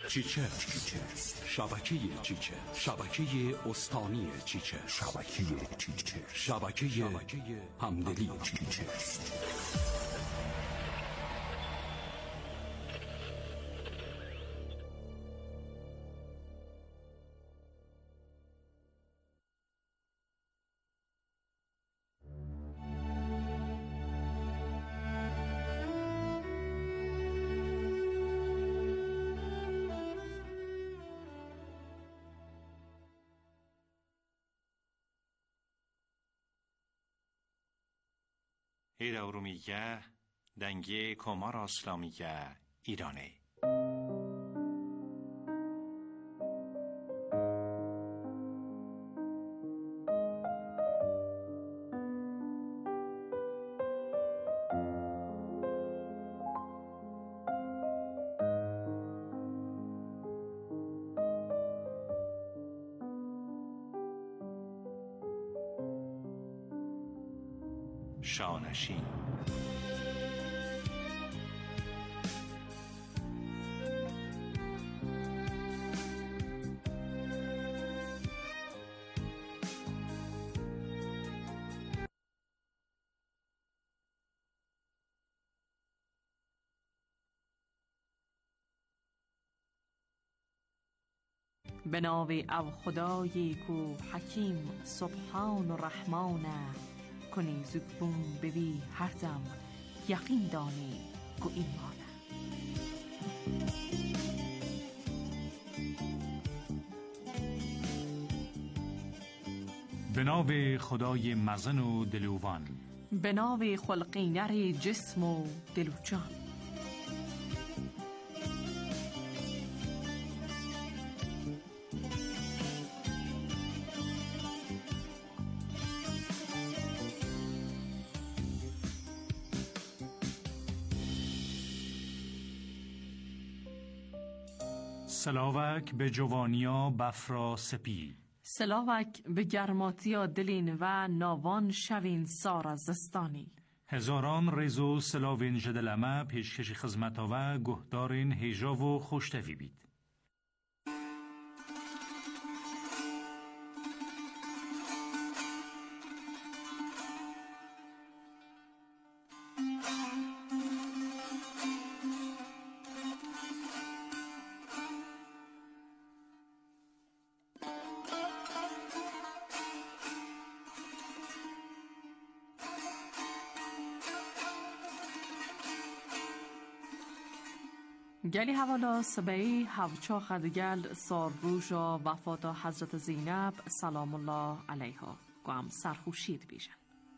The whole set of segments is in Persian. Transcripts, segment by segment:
چیچرز، شبکه چیچرز، شبکه استانی چیچرز، شبکه همدلی چیچرز. ایرا ارومیگه دنگی کمار اسلامیگه ایرانه. شانشین به نام او خدایی کو حکیم سبحان و رحمانه، کنی زکبون ببی هر دم یقین دانی کو ایمانه. به نام خدای مزن و دلوان، به نام خلقینر جسم و دل و جان. سلاوک به جوانیا بفرا سپی، سلاوک به گرماتیا دلین و ناوان شوین سار از زستانی. هزاران رزو سلاوین جدلمه پیشکش خزمتا و گهدارین هیجا و خوشتوی بید. گلی حوالا سبعی هفچا خدگل سار روژا وفات حضرت زینب سلام الله علیها گوام سرخوشید بیشن.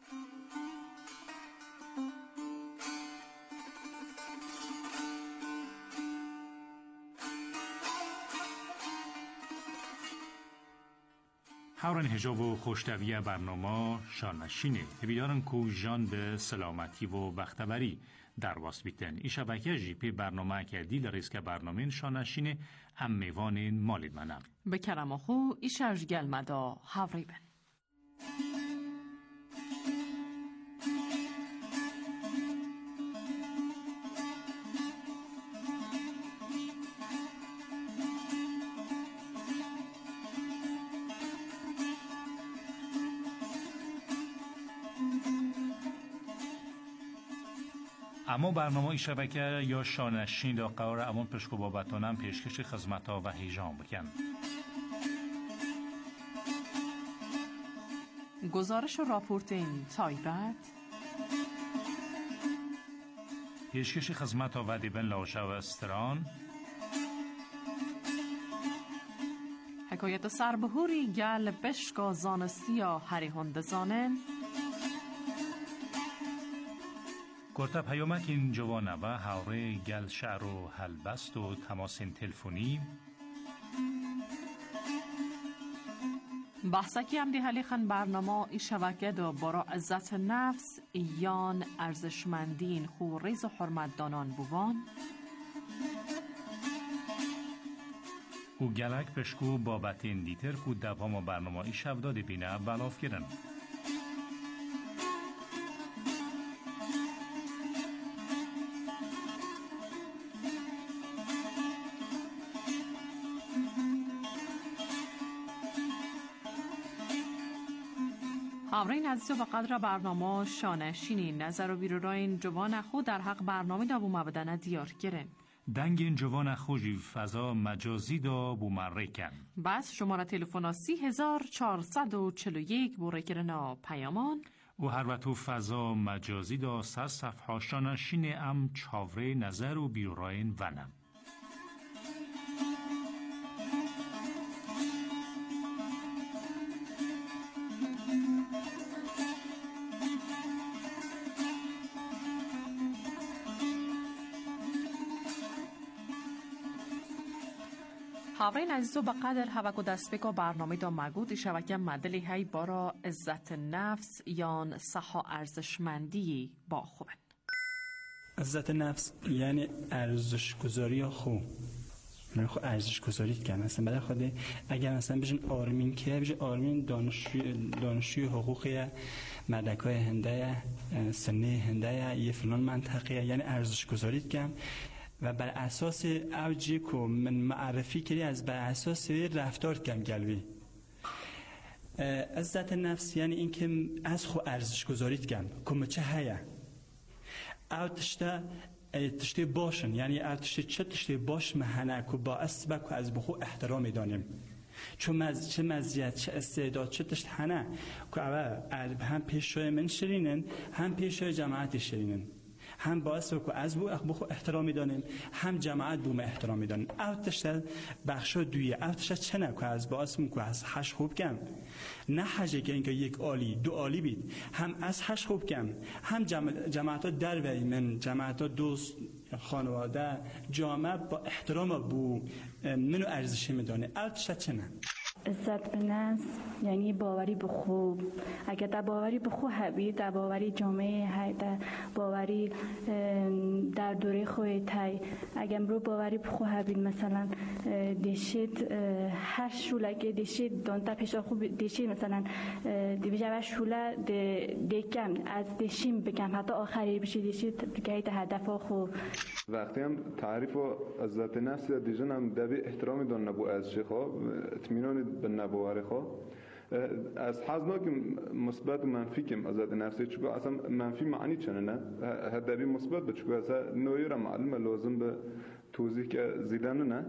هورن هجاب و خوشتوی برنامه شانشینه بیدارن کو جان به سلامتی و بختبری در واست بیتن. ای شبکه جیپی برنامه که دیل ریسک برنامه شانشینه ام میوان مالید منم به کرم خو ای شرجگل مدا هوری بن. اما برنامه شبکه یا شانشین دا قرار امون پشکو بابتانم پیشکش خدمتا و هیجان بکن. گزارش و راپورتین تایبت پیشکش خدمتا و دیبن لاوشه و استران. حکایت سربهوری گل بشکا زانستیا هری هند زانن. گرتا پیامک این جوانه و هوره گل شعر و هلبست و تماس تلفنی. بحثکی هم دیحالی خن برنامه ای شبکه دا برا عزت نفس ایان ارزشمندین خو ریز و حرمت دانان بوان. او گلک پشکو بابتین دیتر کو دوام برنامه ای شب داده بینه بلاف گرن. همراهین عزیز و قدر برنامه شانشینی نظر و بیروراین جوان خود در حق برنامه دا بو مبدنه دیار گرن دنگ این جوان خوشی فضا مجازی دا بو مرکن بس شماره تلفن 3441 بو گرنا پیامان و هر وقت فضا مجازی دا سر صفحه شانشین ام چاوره نظر و بیروراین ونم همراهین عزیز و بقدر هوا دست بگو برنامه دا مگود شبکه مدلی های بارا عزت نفس یان صحا ارزشمندی با خوبن. عزت نفس یعنی ارزش گذاری خو من خو ارزش گذاری کنم مثلا برای خود اگر مثلا بجن آرمین که بجن آرمین دانشجوی حقوقی مدرکای هنده سنه هنده یه فلان منطقه یعنی ارزش گذاری کنم و بر اساس اوجی که من معرفی کردی از بر اساس رفتار کم گلوی عزت نفس یعنی این که از خو ارزش گذاریت کم که چه هیا او تشته باشن یعنی او چه تشته باش مهنه که با اسبه که از بخو احترام دانیم چه مزیت چه استعداد چه تشت هنه که هم پیشوی من شرینن هم پیشوی جماعت شرینن هم باعث که از بخو احترامی دانیم هم جماعت بوم احترامی دانیم او تشت بخشا دویه او تشت چه نکو از باعث که از حش خوب کم نه حجه که اینکه یک عالی دو عالی بید هم از حش خوب کم هم جماعت ها در وی من جماعت ها دوست خانواده جامعه با احترام بو منو ارزشی میدانه او تشت چه نه عزت به نفس یعنی باوری به خوب اگر در باوری به خوب هبی در باوری جامعه در باوری در دوره خوی تای اگر رو باوری به خوب هبی مثلا دیشید هر شوله که دیشید دانتا پیشا خوب دیشید مثلا دیویجه شوله دیکم از دیشیم بگم حتی آخری بشید دیشید که هیت هدف خوب وقتی هم تعریف و عزت نفس دیجن هم دبی احترامی دان نبو از شخوا اطمینان به نبواره خوا از حزنا که مثبت و منفی کم عزت نفسی چون اصلا منفی معنی چنه نه هدبی مثبت به چون اصلا نوعی را معلومه لازم به توضیح که زیدن نه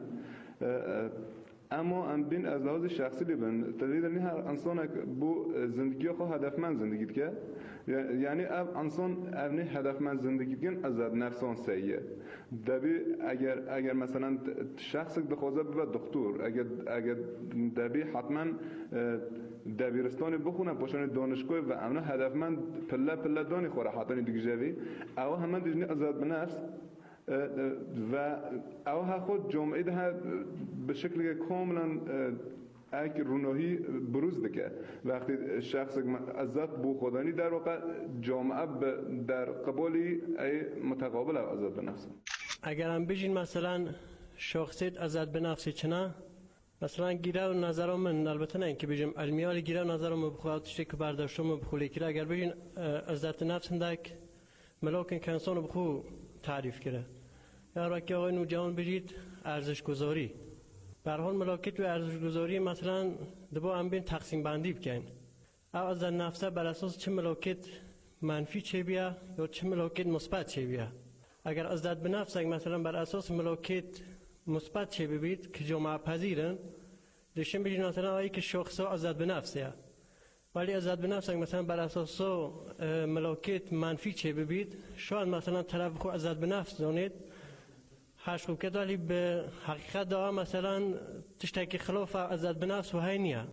اما ام بین از لحاظ شخصی لیبن تدریدنی هر انسان بو زندگی خو هدفمند زندگی که یعنی انسان ابنی هدفمند زندگی کن از نفسان سیه دبی اگر مثلا شخص بخوازه به دکتر اگر دبی حتما دبیرستان بخونه پاشان دانشگاه و امنا هدفمند پله دانی خوره حتی دیگه جوی او همه دیجنی ازاد به نفس و او ها خود جامعه ده به شکل کاملا اک روناهی بروز دکه وقتی شخص عزت بو خودانی در واقع جامعه در قبالی ای متقابل عزت به نفس اگر هم بجین مثلا شخصیت عزت به نفسی چنه مثلا گیره و نظرم من البته نه اینکه بجیم علمیال گیره و نظرم بخواد تشتی که برداشتم بخولی که اگر بجین عزت نفس هندک ملاکن که انسان بخو تعریف کرده یا وقتی آقای نوجوان بجید ارزش گذاری به هر حال ملاکت و ارزش گذاری مثلا دبا هم بین تقسیم بندی بکن او از نفسه بر اساس چه ملاکت منفی چه بیا یا چه ملاکت مثبت چه بیا اگر از داد به نفس مثلا بر اساس ملاکت مثبت چه ببید که جامعه پذیرن دشم بجید مثلا آیی که شخصا از داد به نفسه ولی از داد به نفس مثلا بر اساس ملاکت منفی چه ببید شاید مثلا طرف خود از داد به نفس دانید هاش خوب که ولی به حقیقت دا مثلا تشتکی خلاف عزت به نفس و هی نیه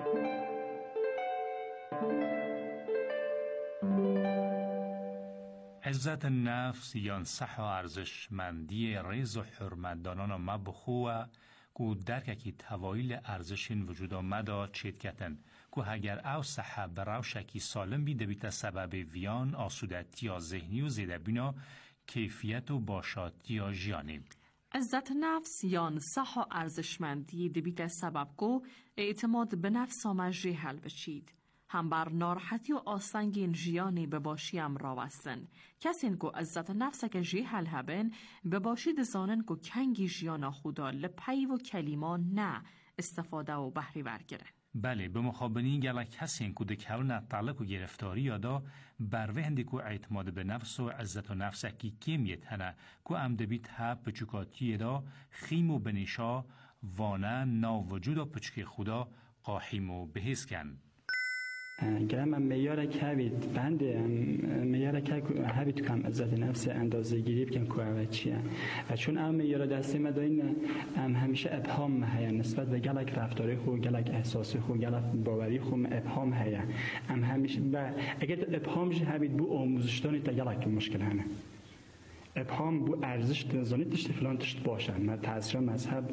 عزت نفس یا صح و ارزشمندی ریز و حرمت دانان ما بخواه که درک توایل ارزشین وجود آمده چید کتن که اگر او صحه براو شکی سالم بیده بیت سبب ویان آسودتی یا ذهنی و زیده بینا کیفیت و باشاتی یا جیانی عزت نفس یان صح و ارزشمندی دبیت سبب کو اعتماد به نفس آمجی حل بچید هم بر نارحتی و آسنگین جیانی بباشیم راوستن کسین کو عزت نفس که جی حل هبن بباشید زانن کو کنگی جیانا خدا لپی و کلیمان نه استفاده و بحری ورگرن بله به مخابنی گلا کسی که دکهل تعلق و گرفتاری یادا بروه هندی که اعتماد به نفس و عزت و نفس اکی کمیت هنه که امدبیت ها پچکاتی دا خیم و بنیشا وانه نا وجود و پچکی خدا قاحیم و بهیز کن. گرم هم میاره که هبید بنده میاره که هبید کم عزت نفس اندازه گیری بکن که اوه چیه و چون هم میاره دسته مداین همیشه ابهام هیا نسبت به گلک رفتاری خو گلک احساسی خو گلک باوری خو ابهام هیا همیشه و اگر ابهام جه هبید بو آموزشتانی تا گلک مشکل هنه ابهام بو ارزش تنظانی تشت فلان تشت باشه ما تاثیر مذهب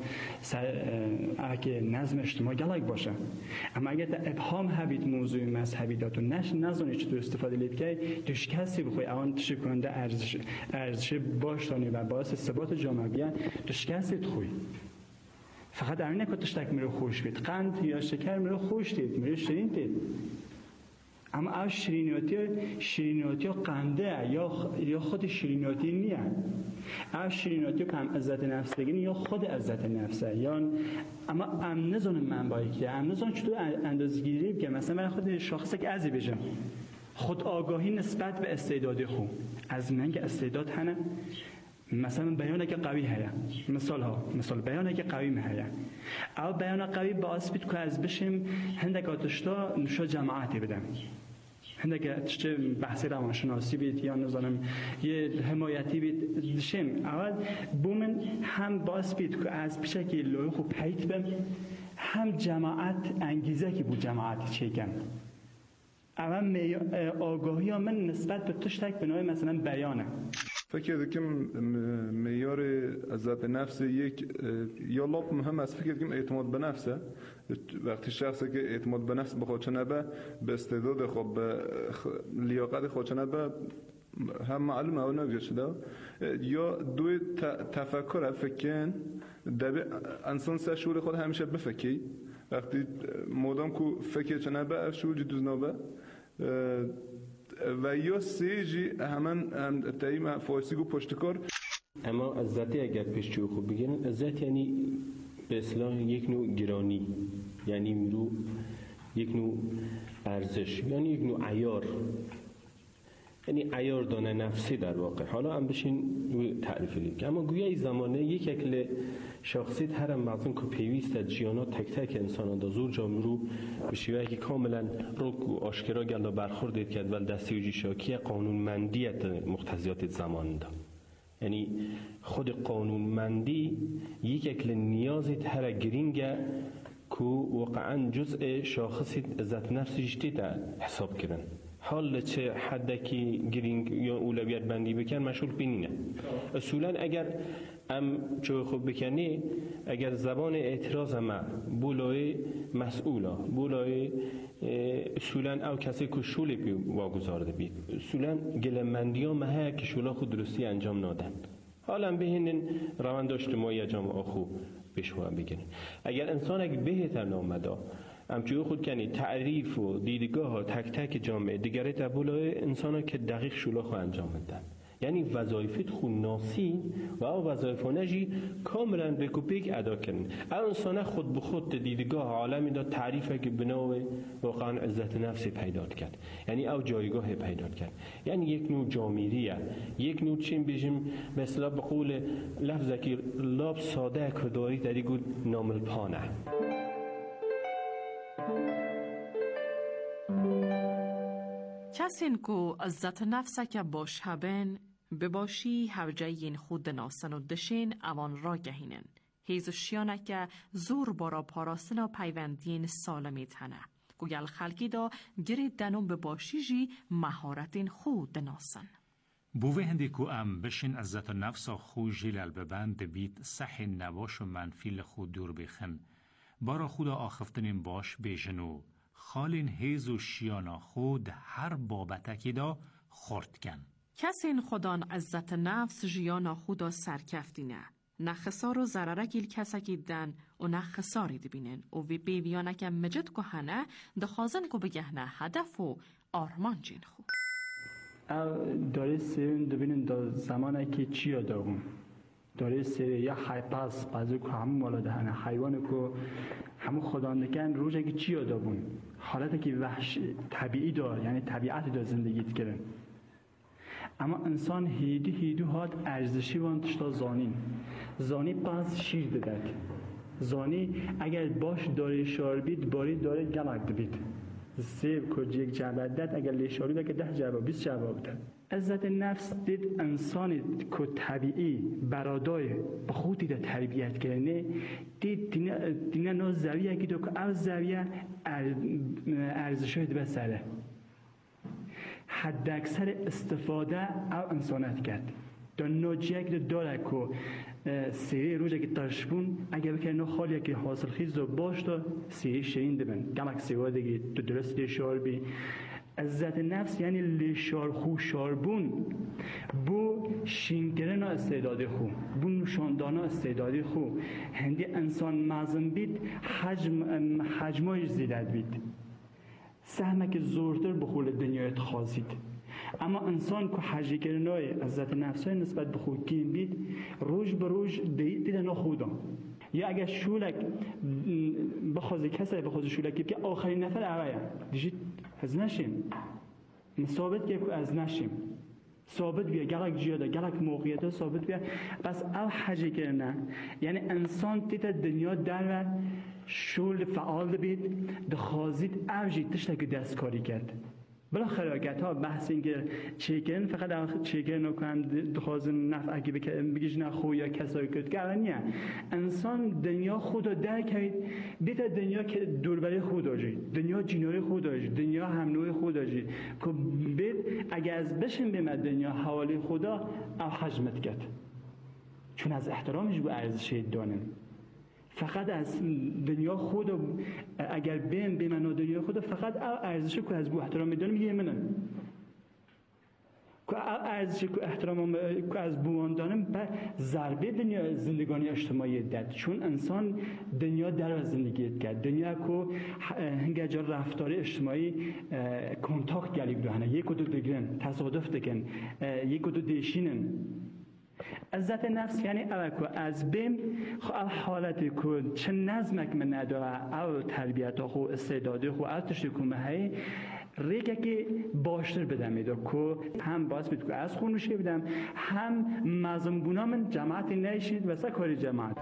اگه نظم اجتماعی گلک باشه اما اگر ابهام هبید موضوع مذهبی داتو نظانی چطور استفاده لید که توش کسی بخوای آن تشت کننده ارزش باشتانی و باعث ثبات جامعه بیان توش کسی تخوی فقط امینه که تشتک میره خوش بید قند یا شکر میره خوش دید میره شیرین دید اما او شیرینیاتی قنده یا خود شیرینیاتی نیه او شیرینیاتی که هم عزت نفس بگین یا خود عزت نفسه یا اما ام نزانم من باید که ام نزانم چطور اندازگیری که مثلا من خود شخصه که ازی بجم خود آگاهی نسبت به استعدادی خو از من که استعداد هنه مثلا بیانه که قوی هیا مثال بیانه که قوی هیا او بیانه قوی باعث بید که از بشیم هندک آتشتا نشا جماعتی بدم هندک آتشتا بحثی روانشناسی بید یا نظرم یه حمایتی بید دشیم اول بومن هم باعث بید که از پیشه که لوی خوب پیت بم هم جماعت انگیزه که بود جماعت چیکن اول آگاهی ها من نسبت به تشتک به نوع مثلا بیانه فکر کنم معیار عزت نفس یک یا لاپ مهم است فکر کنم اعتماد به نفسه وقتی شخصی که اعتماد به نفس بخواد چنبه به استعداد خود به لیاقت خود چنبه هم معلومه او نویه شده یا دوی تفکر فکرن دبی انسان سه شعور خود همیشه بفکی وقتی مادام که فکر چنبه شعور جدوز نابه و یا سیجی هم تایم فارسی گو پشتکار اما عزتی اگر پیشچو خوب بگیرن عزت یعنی به اصطلاح یک نوع گرانی یعنی میرو یک نوع ارزش یعنی یک نوع عیار یعنی عیار دانه نفسی در واقع حالا هم بشین تعریف لید اما گویا ای زمانه یک اکل شخصیت هر مغزن که پیویست از جیانا تک تک انسان دا زور جامعه رو به شیوه که کاملا رک و آشکرا گلدا برخوردید کرد ول دستی و جیشاکی قانونمندیت مقتضیات زمان دا یعنی خود قانونمندی یک اکل نیازیت هر گرینگه که واقعا جزء شاخصی عزت نفسی جدید حساب کردن حال چه حدکی گرینگ یا اولویت بندی بکن مشغول بینینه اصولا اگر چه خوب بکنی اگر زبان اعتراض ما بولای مسئولا بولای اصولا او کسی که شولی بی واگذارده بید اصولا گلمندی ها مهه که شولا خود درستی انجام نادن حالا بهینن روند اجتماعی جامعه خوب بشوه بگیرن اگر انسان اگه بهتر نامده همچون خود کنی تعریف و دیدگاه ها تک تک جامعه دیگره تبولای انسان ها که دقیق شولا خو انجام بدن یعنی وظایفت خو ناسی و او وظایف نجی کاملا بکوپیک ادا کردن او انسان خود به خود دیدگاه عالمی دا تعریفه که بناوه واقعا عزت نفسی پیدا کرد یعنی او جایگاه پیدا کرد یعنی یک نوع جامیریه یک نوع چین بیشیم مثلا به قول لفظه که لاب ساده کرداری داری گود نامل پانه کسین کو عزت نفسه که باش هبن بباشی هوجین خود ناسن و دشین اوان را گهینن هیزشیانه که زور بارا پاراستن و پیوندین سالمی تنه گویل خلقی دا گرید دنم بباشی جی مهارتین خود ناسن بوه هندی کو ام بشین عزت نفس خو جیلال ببند بیت صح نواش و منفیل خود دور بخن بارا خدا آخفتنین باش بیجنو خالین هیز و شیانا خود هر بابتکی دا خورد کن کسین خودان عزت نفس جیانا خودا سرکفتینه نه خسار و ضرره گیل کسکی دن و نه خساری دبینن و وی بیویانه که مجد که هنه دخوازن که بگهنه هدف و آرمان جین خود داره سیرین دبینن دا زمانه که چی داغم داره سری یا حیپاس بعضی که همون مالا دهنه حیوان که همون خداندکن روزه که چی آدابون حالت که وحش طبیعی دار یعنی طبیعت دار زندگیت کرن اما انسان هیدو هات ارزشی وانتش تا زانی پس شیر دادد زانی اگر باش داره شار بید باری داره گلک بید سیب که یک جعبه داد اگر لیشاری بید که 10 جعبه 20 جعبه بودن عزت نفس دید انسانی که طبیعی برادای به خودی دا تربیت کرنه دید دینه نو زویه که دو که او زویه ارزشوی دو بسره حد اکثر استفاده او انسانت کرد دا نوجیه که داره که سیری روزه که ترشبون اگه بکنه نو خالیه که حاصل خیز دو باش دا سیری شرین دبن گمک سیوه دیگه دو درست لیشار بی عزت نفس یعنی لیشار خو شاربون بو شینکرن استعداد خو بو نشاندان استعداد خو هندی انسان معظم بید حجمایش زیدت بید سهمه که زورتر بخول دنیایت خواستید اما انسان که حجی کرنای عزت نفسای نسبت به خود کیم بید روز به روز دیده نا خودا یا اگر شولک بخوازی کسی بخوازی شولکی که آخرین نفر اوه دیجید از نشیم ثابت که از نشیم ثابت بیا گلک جیاده گلک موقعیت ثابت بیا بس او حجی کرنه یعنی انسان تیت دنیا در شول فعال بید دخوازید اوجی تشتک دستکاری کرد بلا خراکت ها بحث این که چیکن فقط چیکن نکنم دخوازن نفع اگه بگیش نخو یا کسایی کرد که اول نیه انسان دنیا خود رو درک کرد دیتا دنیا که دوربری خود داشت دنیا جینوری خود داشت دنیا همنوی خود داشت که بید اگه از بشن بیمد دنیا حوالی خدا او حجمت کرد چون از احترامش با ارزش دانم فقط از دنیا خود اگر به من دنیا خود فقط ارزش که از بو احترام میدونم میگه منم که ارزش که احترام که از بو دانم به ضربه دنیا زندگانی اجتماعی داد چون انسان دنیا در زندگی کرد دنیا که هنگه جا رفتار اجتماعی کنتاکت گلی بدهنه یک و دو دگرن تصادف دکن یک و دو دیشینن عزت نفس یعنی اول که از بین حالتی که چه نظمک من نداره او تربیت خو استعداد خو او تشتی که مهی ریگه که باشتر بدم میده که هم باعث میده که از خونوشی بدم هم مزمبونا من جماعتی نیشید و سکاری جماعت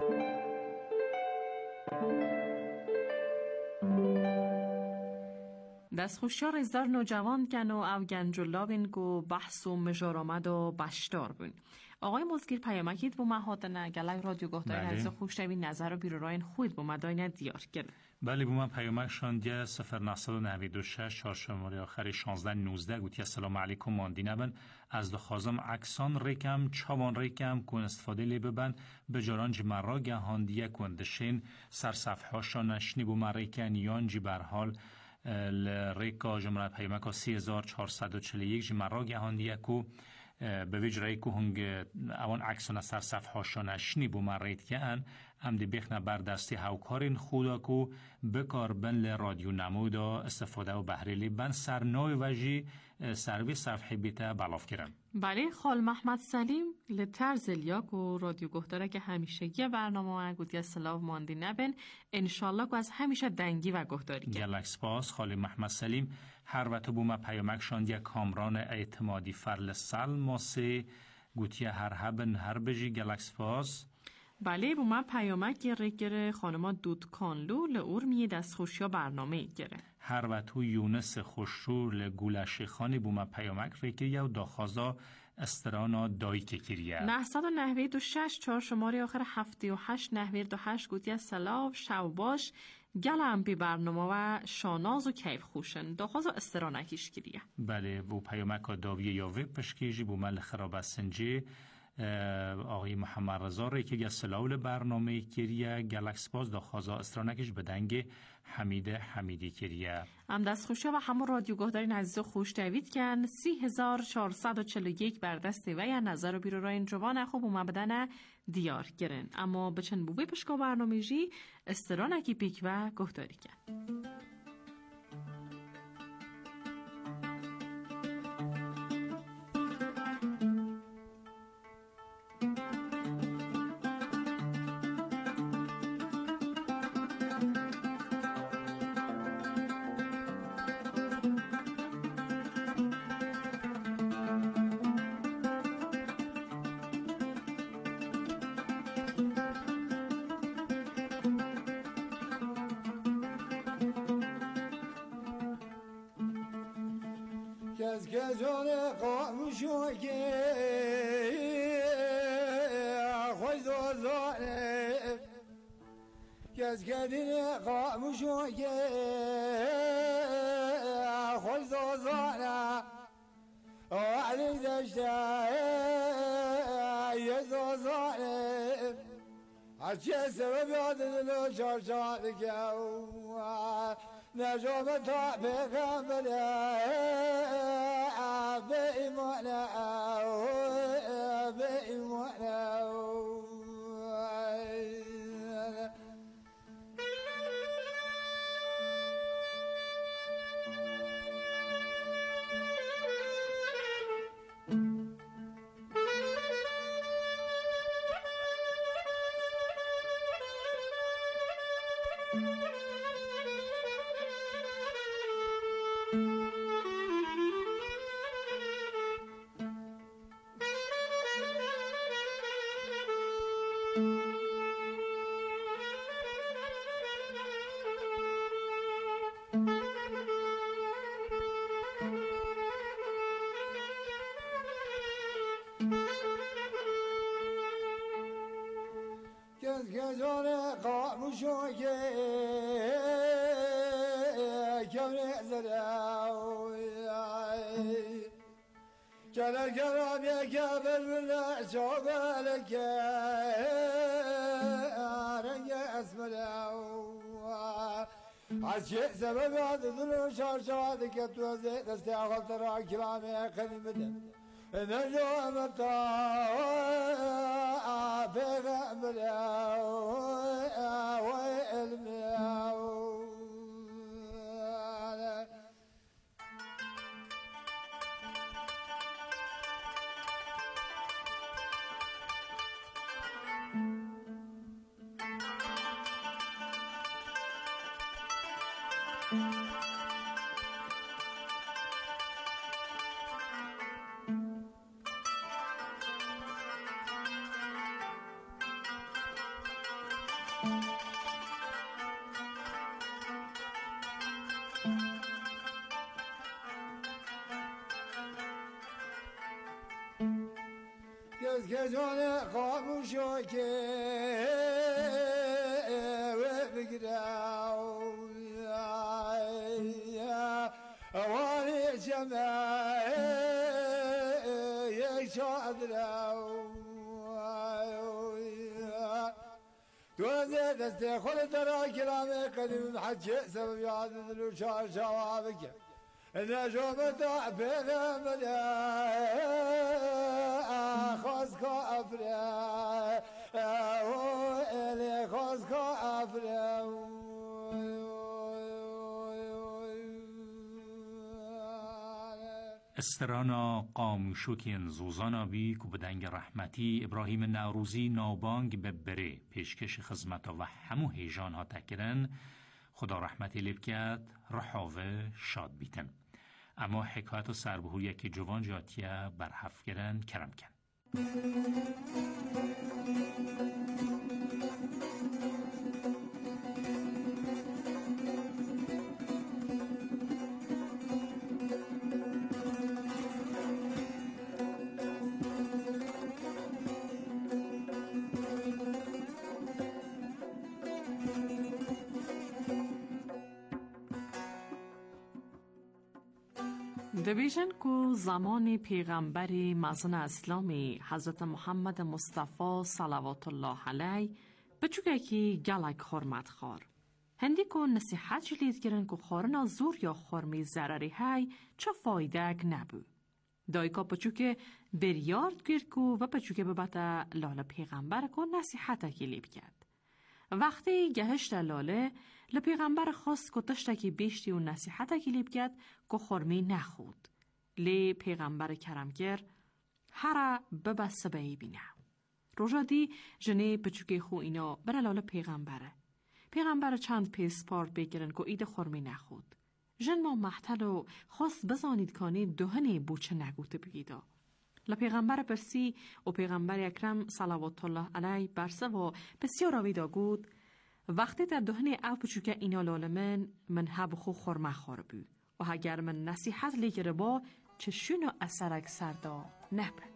دست خوشیار ازدار نوجوان کن و او گنجلا بین که بحث و مجار آمد و بشتار بین آقای مزگیر پیامکید با مهاتنه گلک رادیو گفتاری از خوشتوی نظر و بیروراین خود با مداینه دیار کرد بله بومن پیامک شاندیه 0996 چهارشنبه آخر 1619 گوتی السلام علیکم ماندی نبن از دخوازم عکسان ریکم چوان ریکم کن استفاده لی ببن به جارانج مرا گهاندیه کندشین سر صفحه هاشان نشنی بومن ریکن یانجی برحال ریکا جمعه پیامک 3441 جمعه گهاندیه کو به وجرای که هنگ اوان عکسان سر صفحه هاشان نشنی بومن ریت که ان هم دی بخنه بر دستی هاوکارین خودا کو بکار بن ل رادیو نمودا استفاده و بهره لی بن سر نوی وجی سروی صفحه بیتا بلاف کرن بله خال محمد سلیم لطرز لیاک و رادیو گفتاره که همیشه یه برنامه گوتی السلام ماندی نبن انشالله که از همیشه دنگی و گفتاری کرد گلک سپاس خال محمد سلیم هر وقت بوم پیامک شاندی کامران اعتمادی فرل سل ماسه گوتی هر هبن هر بجی گلک سپاس بله با من پیامک گره خانما دود کانلو لعور میه دست خوشیا برنامه گره هر و تو یونس خوشور لگولش خانی با من پیامک ریگه و داخازا استرانا دایی که کریه 996 4 شماره آخر 78 928 گوتی از سلاو شوباش گلم بی برنامه و شاناز و کیف خوشن داخازا استرانا کش کریه بله با پیامک داویه یا ویب پشکیجی با من خراب سنجی آقای محمد رضا ری که سلاول برنامه کریه گلکس باز دا خوازا استرانکش بدنگ حمیدی کریه هم دست خوشه و همون رادیو گهدارین عزیز و خوش دوید کن 3441 بر دست و یا نظر و بیرو را این جوان خوب اومه بدن دیار گرن اما بچن بوی پشکا برنامه جی استرانکی پیک و گهداری کن کس که جان قاموشو که خوش دوزانه کس که دین قاموشو که خوش دوزانه وعلي دشتا يزوزاني عشي سبب يعدل شرشاتك نجومتها بغمنا بإيمانا بإيمانا جان قاموشو که کم نزراوی کلا کرام یکبر بلا شابلک رنگ اسملاو عشی سبب عددلو شارشاد که تو زید استعقل ترا کرامی قدیمده نجومتا بغمرا وعلما کس که جان خاموشو که بگیرم اوانی جمع یک شادرم تو دست خود را کلام قدیم حج سبب یاد دلو شوابک نجومتا بغمنا خاص كافرا وإلي خاص كافرا استرانا قاموشوکین زوزانا بی که بدنگ رحمتی ابراهیم نوروزی نابانگ ببره پیشکش خدمت و همو هیجان ها تکرن خدا رحمتی لیب کرد رحاوه شاد بیتن اما حکایت و سربهویه که جوان جاتیه برحف گرن کرم کن دبیجن کو زمان پیغمبر مزن اسلامی حضرت محمد مصطفی صلوات الله علیه بچوکه کی گلک خورمت خور هندی کو نصیحت جلید گرن کو خورنا زور یا خورمی ضرری های چه فایده نبو دایکا بچوکه دریارد گیر کو و بچوکه ببتا لاله پیغمبر کو نصیحت کی لیب کرد وقتی گهشت لاله لپیغمبر خواست که تشتکی بیشتی و نصیحت کلیب کرد که خورمی نخود. لی پیغمبر کرمگر هر ببسته بایی بینه. روژا دی جنه بچوکی خو اینا برا لاله پیغمبره. پیغمبر چند پیس پارت بگیرن که اید خورمی نخود. جن ما محتل و خواست بزانید کانی دهنی بوچه نگوته بگیدا. لپیغمبر پرسی و پیغمبر اکرم صلوات الله علیه برسه و بسیار آویدا گود وقتی در دهنی او بچوکه اینا لاله من هب خو خورمه خور بود و اگر من نصیحت لیگره با چشون و اثرک سردا نبن.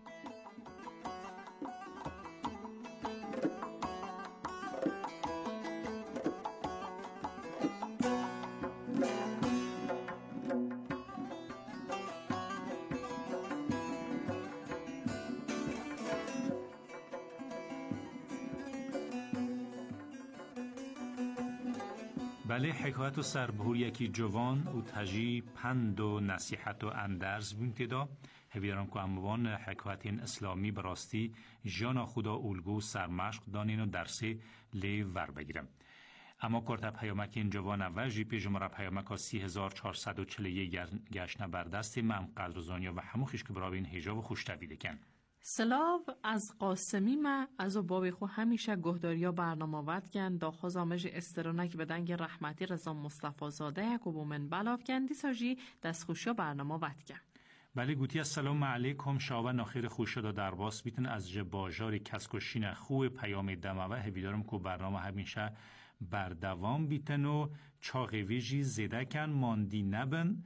بله، حکایت و سربهور یکی جوان او تجی پند و نصیحت و اندرز بینتدا هویدارم که اموان حکایت اسلامی براستی جانا خدا اولگو سرمشق دانین و درسی لی ور بگیرم. اما کرتا پیامک این جوان اول جیپی جمعه پیامک 3441 گشنه بردستی مم قدرزانیا و همو خیش که براوین هجا و خوشتویده کن. سلاو از قاسمی ما از بابی خو همیشه گهداریا برنامه ود کن دا خوزامج استرانک بدنگ رحمتی رضا مصطفی زاده یک و بومن بلاف کن دیساجی دست خوشیا برنامه ود کن. بله گوتی السلام علیکم شاوه ناخیر خوش دا در باس بیتن از جباجار کسکشین خوب پیام دمه و هویدارم که برنامه همیشه بردوام بیتن و چاقی ویجی زیده کن ماندی نبن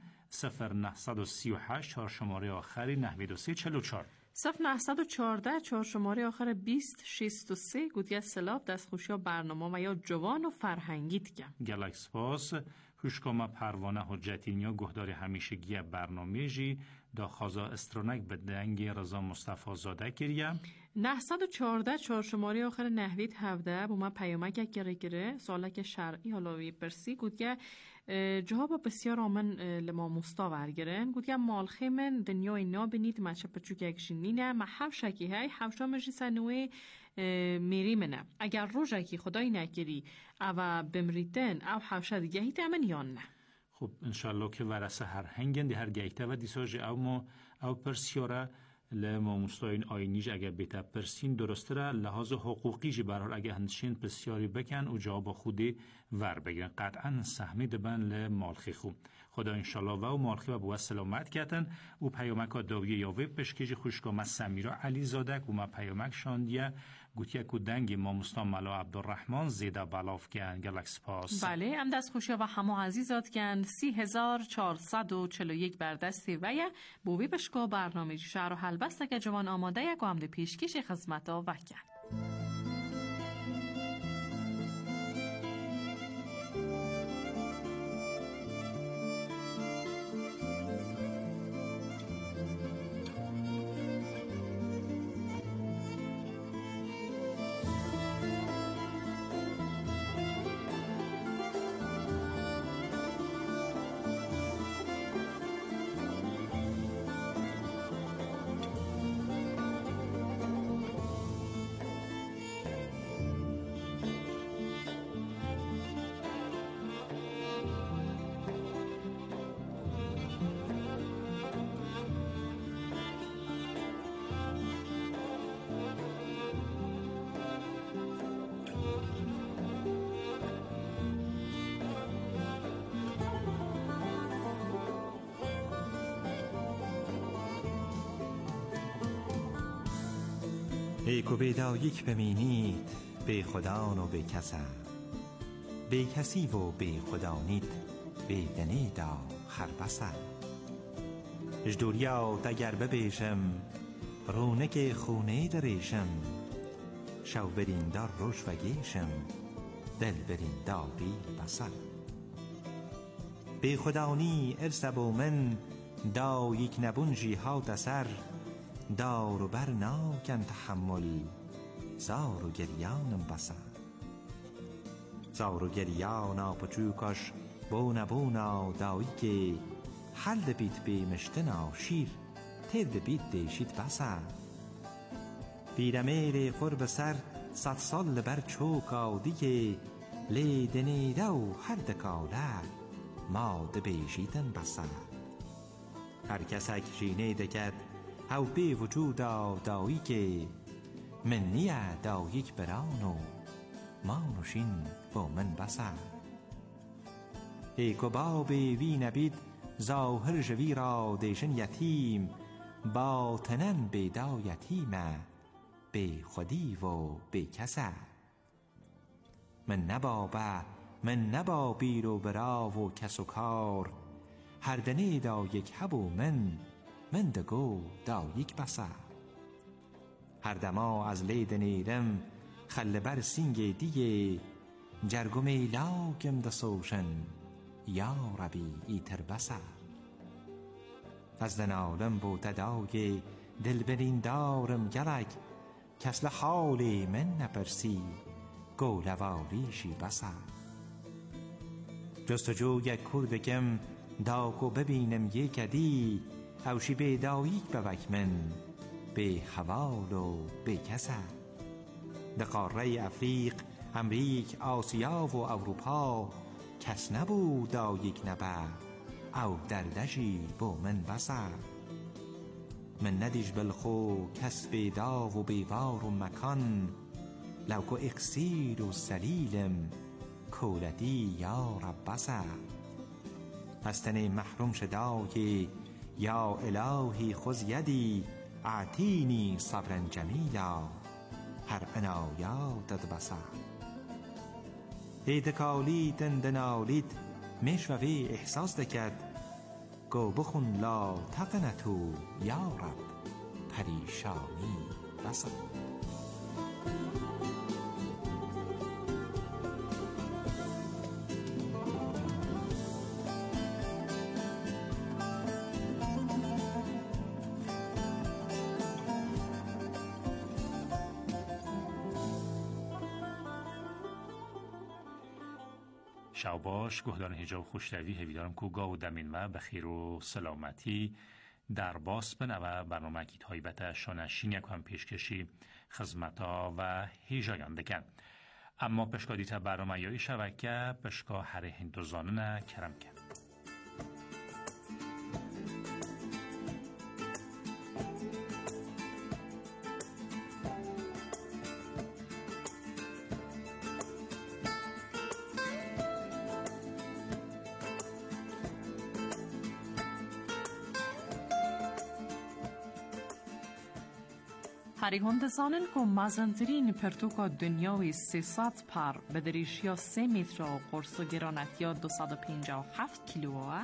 0938 چهار شماره آخری 9344 0914 چهار شماره آخر 2063 گوتی سلاب دست خوشیا برنامه و یا جوان و فرهنگیت کن. گلکس پاس خوشکامه پروانه حجتینیا گهدار همیشگی برنامه جی دا خازا استرونک به دنگ رضا مصطفی زاده کریم. 914 چهار شماره آخر نهوید 17 با ما پیامک گره سوالک شرعی حالاوی پرسی گود که جواب بسیار آمن لما مستاور گرن گود که مالخی من دنیای نابینید مچه پچوک اکشینینه ما حوشکی های حوشا مجی سنوی میری منه اگر روژکی خدای نکری او بمریتن او حوشا دیگه هیت امن یان نه. خب انشالله که ورسه هر هنگن دی هر گیته و دیساج او پرسیاره لما مستاین آینیج اگر بیتا پرسین درسته را لحاظ حقوقی جی برحال اگر هنشین پرسیاری بکن و جواب خودی ور بگیرن قطعا سهمی دبن لمالخی خوب خدا انشالله و مالخی و بوا سلامت کتن و پیامک داویه یاوه پشکیج خوشکام سمیرا علی زادک و ما پیامک شاندیه گوتیه که دنگ ما مستان ملا عبدالرحمن زیده بلاف کن گلکس پاس. بله هم دست خوشی و همه عزیزات کن 3441 بردستی و یه بوی بشکا برنامه شهر و حل بسته که جوان آماده یک و هم ده پیشکش خدمت ها وکن. ای کو بیدا یک بمینید به خدان و به کسم به کسی و به خدانید به دنیدا خربسم اجدوریا دگر ببیشم رونک خونه دریشم شو برین دار روش و گیشم دل برین داری بسم به خدانی ارسبو من دا یک نبون جیهاد سر دار و بر ناکن تحمل زار و گریانم بسن زار و گریانا پچوکش بونا بونا دایی که حل بیت بیمشتنا شیر ترد بیت دیشید بسن بیرمیر قرب سر 100 سال بر چوکا دیگه لی دنیده و هر دکاله ما دبیشیدن بسن هر کسک جینه دکد او بی وجود دایی که من نیه داییک برانو ما نوشین با من بسن ای که بابی وی نبید ظاهر جوی را دیشن یتیم باطنن بیدا یتیمه بی خودی و بی کسه من نبا بیر و برا و کس و کار هر دنی دا یک هبو من من دگو دایک بسا هر دما از لید نیرم خل بر سینگ دیگه جرگم ایلاگم دا سوشن یا ربی ایتر بسا از دنالم بود دای دل برین دارم گلک کسل حالی من نپرسی گولواریشی بسا جستجو یک کردکم داکو ببینم یک دی اوشی به داییک بوک من به حوال و به کسا ده قاره افریق امریک آسیا و اروپا کس نبود داییک نبه او دردشی با من بسا من ندیش بلخو کس بیدا و بیوار و مکان لو کو اکسیر و سلیلم کولدی یا رب بسا هستن محروم شدای یا الهی خذ یدی اعطینی صبرا جمیلا هر عنایاتت بسا ایدکالیت اندنالید میشوی احساس دکد گو بخون لا تقنتو یا رب پریشانی بسا شاوباش گهدان هجاب خوشتوی هویدارم کو گاو دمین و بخیر و سلامتی در باس بن و برنامه کیت هایبت شانشین یک هم پیشکشی خدمتا و هیجایان دکن اما پشکا دیتا برنامه یای شبکه پشکا هر هندوزانن کرم کن هری هندزانن که مزنترین پرتوکا دنیای 300 پر به دریشیا 3 متر و قرص و گرانتیا 257 کیلوه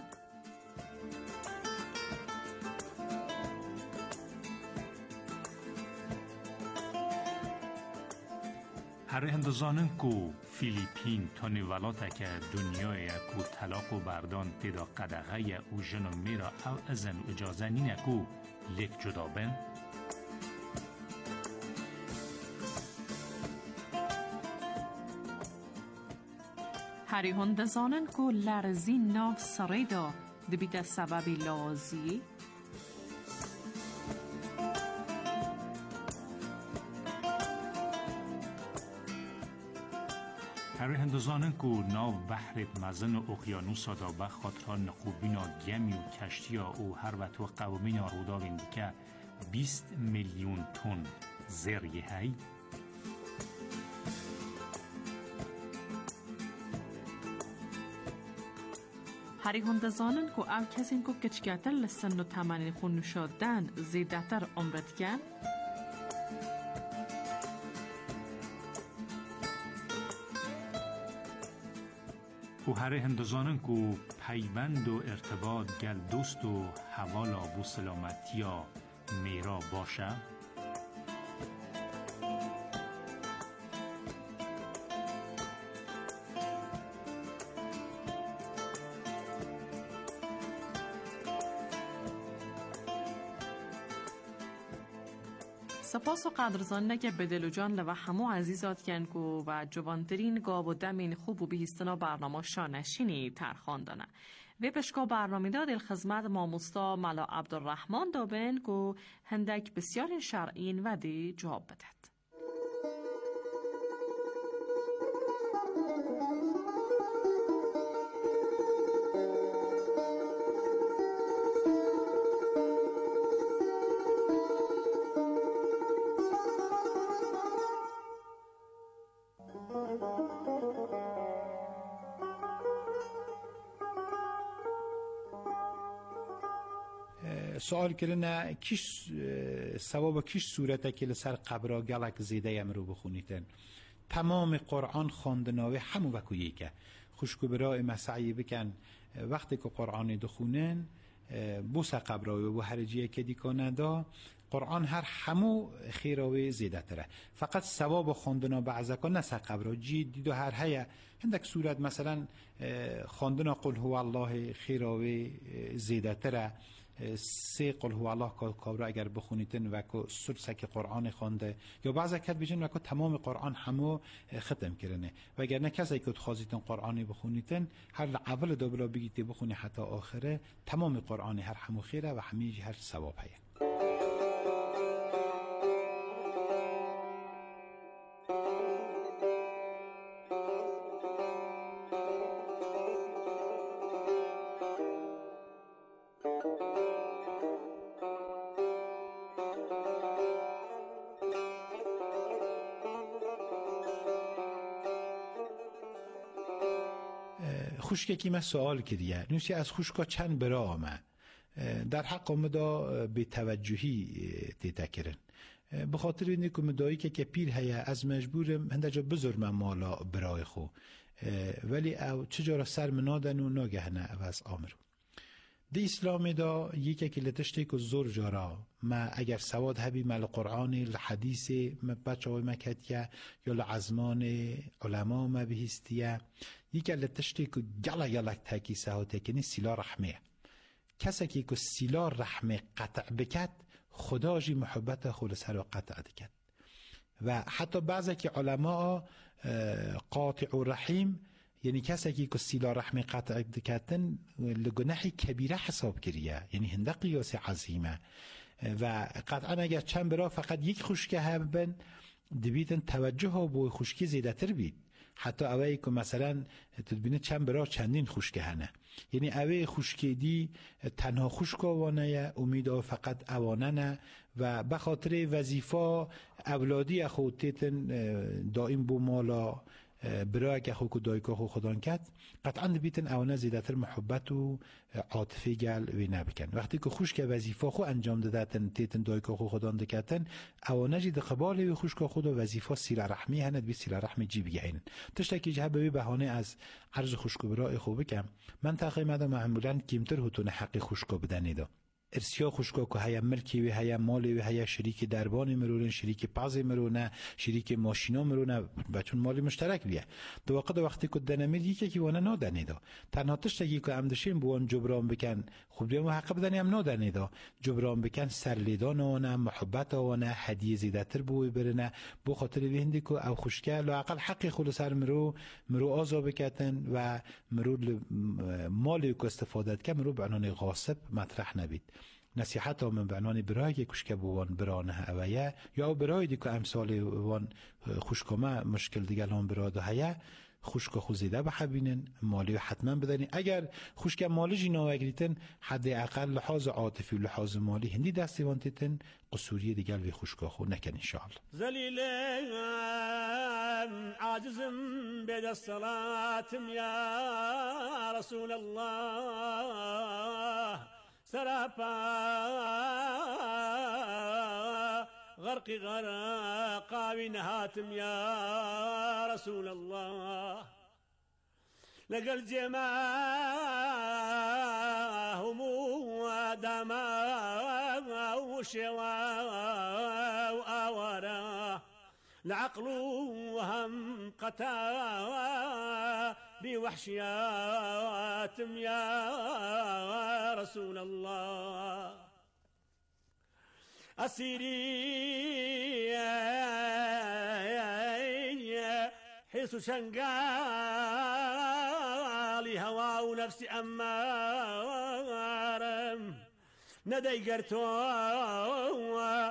هر هندوزانن کو فیلیپین تا نیولاتا که دنیای کو طلاق و بردان تیدا قدغه او جنو میرا او ازن و اجازه نینه کو لیک جدا بن هری هندزانن که لرزی نا سریدا دبیت سببی لازی هر هندوزانن که ناو بحرت مزن و اقیانوسا دا بخاطرها نقوبینا گمی و کشتیا او هر وقت و قومینا رودا ویندکه 20 میلیون تن زر هی هری هندزانن که او کسین که کچکتر لسن و تمنین خون شدن زیدتر عمرت کن و هر هندوزانن که پیوند و ارتباط گل دوست و حوالا بو سلامتیا میرا باشه سپاس و قدرزان که به دل و جان لو همو عزیزات کن و جوانترین گاو و دمین خوب و بهیستنا برنامه شانشینی ترخاندانه و پشکا برنامه دا دل خدمت ماموستا ملا عبدالرحمن دابن که هندک بسیار شرعین و دی جواب بدد. سوال کردن کیش ثواب کیش صورته که لسر قبرا گلک زیده امرو بخونیتن تمام قرآن خواندناوی همو وکویی که خوشکو برای مسعی بکن وقتی که قرآن دخونن بوس قبراوی و هر جیه که دیکانه دا قرآن هر همو خیراوی زیده تره فقط ثواب خواندنا بعضکا نه قبرا جی دیدو هر هیا هندک صورت مثلا خواندنا قل هو الله خیراوی زیده تره سه قل هو الله کابرا اگر بخونیتن و که سلسک قرآن خوانده یا بعضا کد بیشن و که تمام قرآن همو ختم کرنه و اگر نه کسی که خواستن قرآنی بخونیتن هر اول دو بلا بگیتی بخونی حتی آخره تمام قرآنی هر همو خیره و همیشه هر ثواب هیا. خوشکه که من سوال کردیه نوسی از خوشکا چند برا آمه در حق آمده به توجهی تیتا کرن بخاطر اینه که مدایی که پیر هیا از مجبورم هنده جا بزرم مالا برای خو ولی او چجارا سر منادن و ناگهنه از آمرو دی اسلام دا یکی که لتشتی که زور جارا ما اگر سواد هبی مال قرآن الحدیث ما بچه های مکتیه یا لعزمان علما ما بهستیه یکی لتشتی که گلا تاکی سهاته کنی سیلا رحمه کسی که سیلا رحمه قطع بکد خدا جی محبت خود سر و قطع دکد و حتی بعضی که علما قاطع و رحیم یعنی کسی که سیلا رحم قطع دکتن لگناحی کبیره حساب کریه یعنی هنده قیاس عظیمه و قطعا اگر چند برا فقط یک خوشکه هبن دبیتن توجه ها بوی خوشکی زیده تر بید حتی اوهی که مثلا تدبینه چند برا چندین خوشکه هنه یعنی اوه خوشکی دی تنها خوشکه وانه امیده فقط اوانه نه و بخاطر وظیفه اولادی خود تیتن دائم بو مالا برای که خود دایکا خود خودان کد قطعا بیتن اوانه زیادتر محبت و عاطفه گل وی نبکن وقتی که خوش که وظیفه خود انجام دادن تیتن دایکا خود خودان دکتن اوانه جی قبال وی خوش که خود وظیفه سیل رحمی هند بی سیل رحمی جی بگین تشتکی جه به بهانه از عرض خوش که برای خوب بکم من تقیمه معمولا کمتر هتون حق خوش که بدنی دا ارسیا خوشکا که هیا ملکی و هیا مالی و هیا شریک دربانی مرونن شریک پازی مرونه شریک ماشینا مرونه بچون مالی مشترک بیه دو وقتی که دنمید یکی که وانا نادنیدا تنها تشتگی که امدشین بوان جبران بکن خوب دیگه حق بدنی هم نادنیدا جبران بکن سرلیدان آنه محبت آنه هدیه زیدتر بوی برنه بو خاطر بهندی که او خوشکه لااقل حقی خود سر مرو آزا بکتن و مرو مالی که استفاده که مرو بعنان غاصب مطرح نبید نصیحت ها من بعنان برای که کشکه بوان برانه اویه یا برای دی که امثال وان خوشکامه مشکل دیگل هم براده هیه خوشکا خوزیده بحبینن مالی حتما بدنین اگر خوشکا مالی جی نواگریتن حد اقل لحاظ عاطفی و لحاظ مالی هندی دستی وانتیتن قصوری دیگل وی خوشکا خود نکن انشاءالله زلیلم عاجزم بید الصلاتم یا رسول الله سرابا غرقي غرقاوي نهاتم يا رسول الله لقل جماهم ودما وشوا وآورا العقل وهم قتا بوحشياتم يا رسول الله أسيري حيث شنقالي هوا ونفسي أمارم ندي قرتو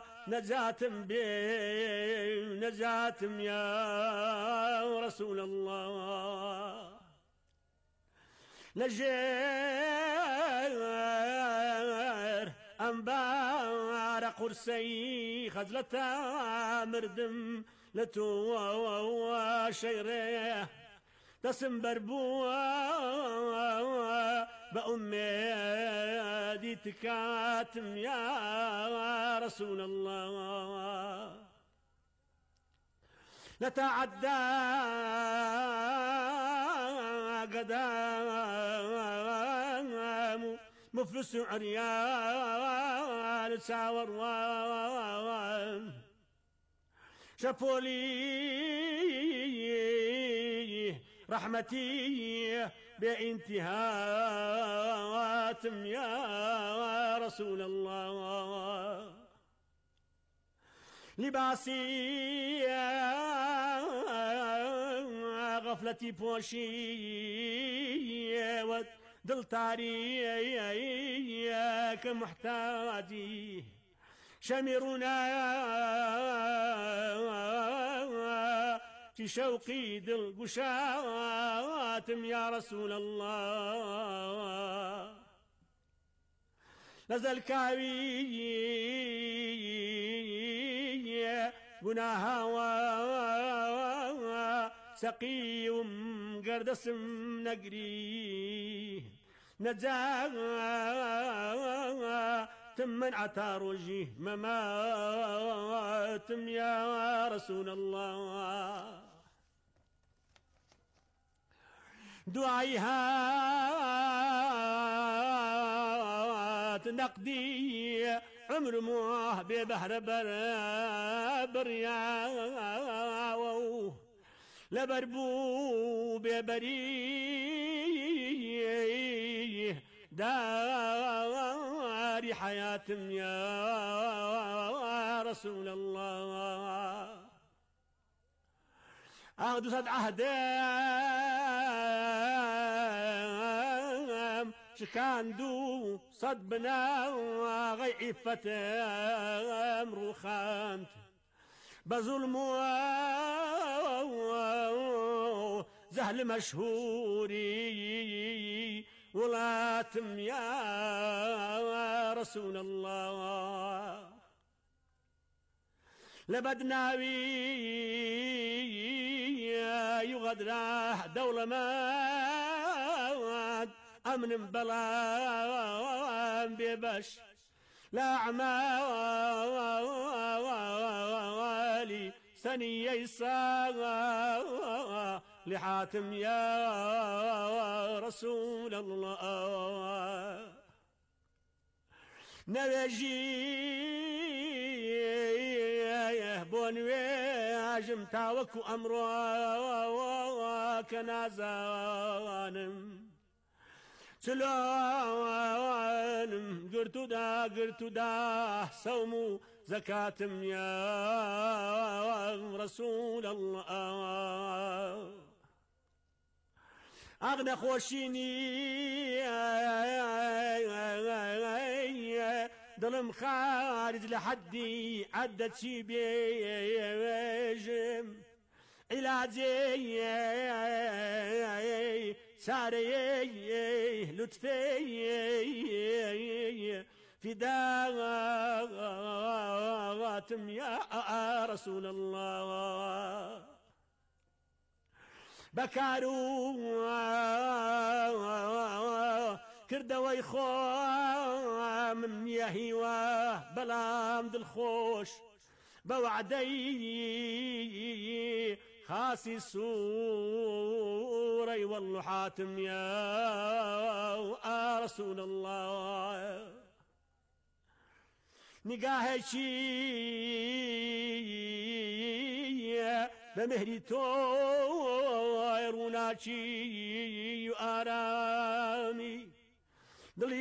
نجاتم يا رسول الله لجير أنبار قرسي خزلتا مردم لتو شيره تسم بربوا بأمي دي تكاتم يا رسول الله لتعدى قدام مفلس عريان ساور وان شفولي رحمتي بانتهاء يا رسول الله لباسي غفلتي بوشي ودل تاريك محتاجي شمرنا في شوقي دل قشاتم يا رسول الله نزل كاوي قناها سقي قردس نقري نجا تمن عطار وجيه مماتم يا رسول الله دعيها نقدي عمر موه ببحر بريا لبربو ببري داري حياة يا رسول الله أخذ صد عهدام شكاندو صد بنا غيفة روخانت بظلم زهل مشهوري ولاتم يا رسول الله لبدناوي يغدره دولة ما أمن بلا ببش لا أعمالي سني يسار لحاتم يا رسول الله نبجي بونواجم تاوكو أمرو كنازانم سلام قرتو دا صومو زكاتم يا رسول الله أغنى خوشيني ظلم خارج لحدي عدت شي بيجم علاجي ساري لطفي فداءاتم يا رسول الله بكارو كردوي خوام من يهيوه بلام دل خوش بوعدي خاسي سوري والله حاتم يا رسول الله نقاهشي بمهري تويروناشي آرامي دلي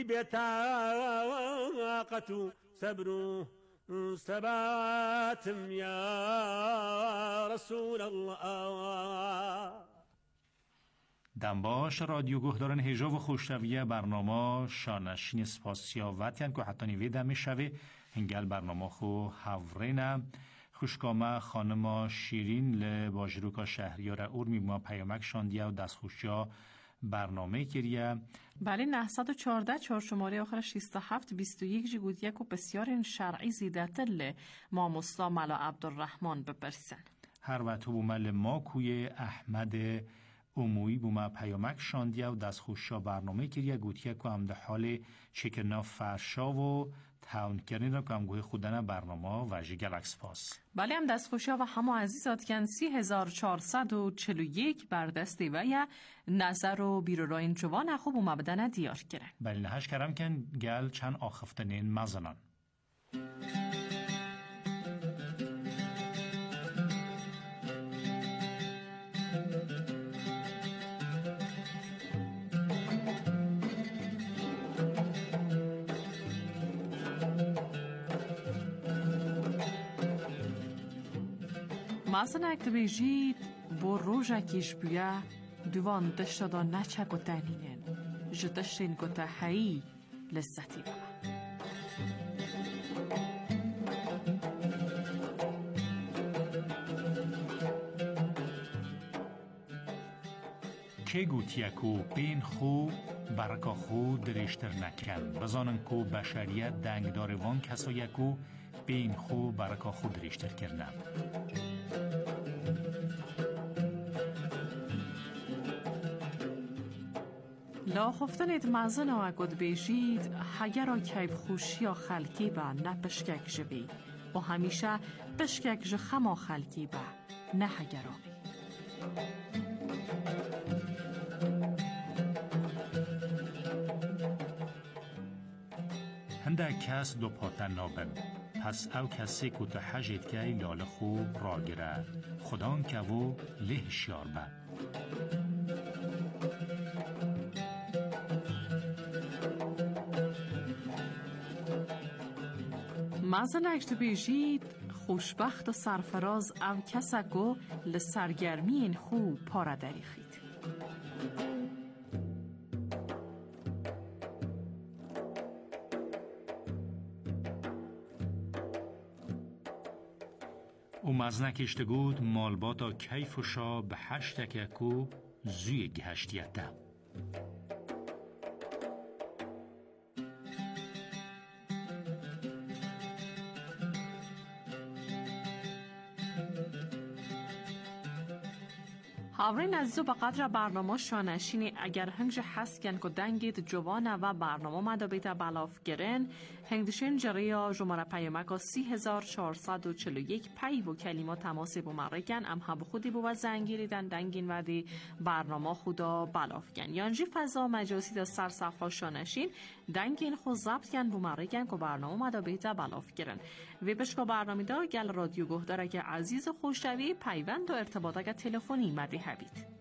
بطاقة صبر ثباتم يا رسول الله. دنباش رادیو گهدارن هجا و خوشتویه برنامه شانشین سپاسیا وطن که حتی نیوی دمی شوه هنگل برنامه خو هورینه خوشکامه خانم شیرین لباجروکا شهریار اورمی ما پیامک شاندیه و دستخوشیا برنامه کریه. بله 914 4 شماره آخر 67 21 جی گودیک و بسیار شرعی زیده تل ما مستا ملا عبدالرحمن بپرسن هر وقت بومل ما کوی احمد اموی بوما پیامک شاندیه و دستخوشا برنامه کریه گودیک و هم ده حال چکرنا فرشا و تاون کردن کامگوی خودن برنامه و جی گلکس پاس. بله هم دستخوشی و همه عزیزات کن 3441 بر دستی و یا نظر و بیروراین جوان خوب و مبدن دیار کرن. بله نهش کرم کن گل چند آخفتنین مزنان. مثلا اکت بیجید با روژا کش بیا دوان دشتا دا نچه گو تنینن جدشتین گو تا هایی لذتی بابا. که گوتیا کو بین خو برکا خو درشتر نکن بزانن کو بشریت دنگدار وان کسا کو بین خو برکا خو درشتر کردن. لا خفتنید مزن و اگود بیجید هگر را کیب خوشی خلکی با نه پشکک جبی و همیشه پشکک جخما خلکی با نه هگر آبی. هنده کس دو پاتن نابن پس او کسی که تحجید که لال خوب را گره خدان که و له شیار با. مازن اکت بیجید خوشبخت و سرفراز او کسا گو لسرگرمی این خوب پارا دریخید. او مزنک اشتگود مالباتا کیف و شا به هشتک کو زوی گهشتیت ده. هاورین عزیزو به قدر برنامه شانشینی اگر هنگج حس کن که دنگید جوانه و برنامه مدا بیتا بلاف گرن هنگدشین جریا جمعه پیامکا 3441 پی و کلمات تماسی بو مرکن ام هم خودی بو و زنگیریدن دنگین ودی برنامه خدا بلاف کن یانجی فضا مجاسی دا سر صفحه شانشین دنگین خود ضبط کن بو مرکن که برنامه مدا بیتا بلاف گرن و بشکا برنامه دا گل رادیو گهداره که عزیز خوشتوی پیوند و ارتباطه که تلفنی مدی هبید.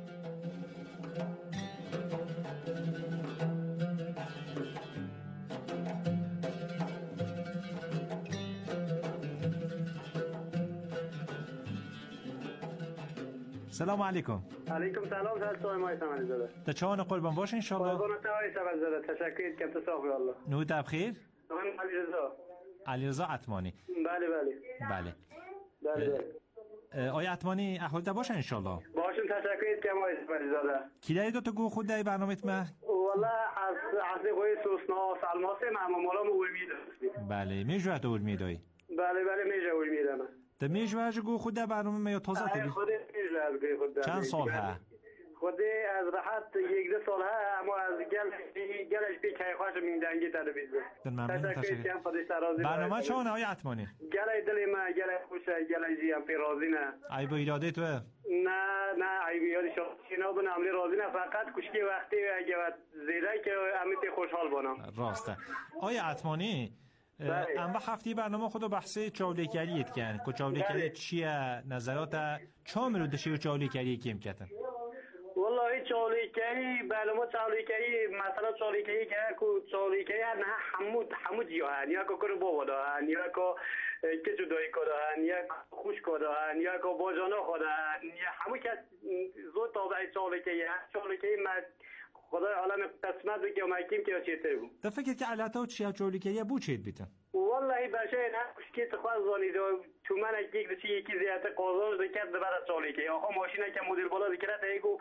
سلام علیکم. علیکم سلام سلام ما اسماعیل زاده. تچان قربان باش ان شاء الله. قربان توای سبز زاده تشکر کم تصاحب الله. نوت بخیر. من علیرضا. علیرضا عثمانی. بله بله. بله. بله. آیا عثمانی احوال باش ان شاء الله. باشم تشکر کم ما اسماعیل زاده. کی داری تو گو خود در برنامه‌ت ما؟ والله از قوی سوسنا سلماس معمولا می‌گویم. بله میجوه تو میدای. بله بله میجوه. ده میجوه گو خود در برنامه ما یا تازه تری؟ چند سال ها؟ خودی از راحت 1-2 سال ها اما از گلش بی که خوش من دنگی تلویزیون. تشکر. برنامه چونه آقای عثمانی؟ گلای دل ما گلای خوشه گلای جیم پی راضی نه. ای با ایراده تو؟ نه ای بیاد شما بنا عملی راضی نه فقط کشکی وقتی اگه زیرا که امیت خوشحال بانم. راسته. آقای عثمانی ام هفته برنامه خود بحث چاولیکریت کن که چاولیکری چیه نظرات چام رو دشه چاولیکری کیم کتن والله چاولیکری برنامه چاولیکری مثلا چاولیکری که چاولیکری نه حمود یا یا که کار بابا دارن یا که جدایی کردن یا خوش کردن یا که باجانا خودن یا همون که زود تابع چاولیکری خدای عالم قسمت بگه و مکیم که چیتر بود. تا فکر که علتا و چیا چاولیکری بو چید بیتن؟ والله باشه نه کشکی تخواز زانید و تو من یکی زیادت قازانش دکرد برای چاولیکری آخه ماشینه که مدل بالا دکرد ایگو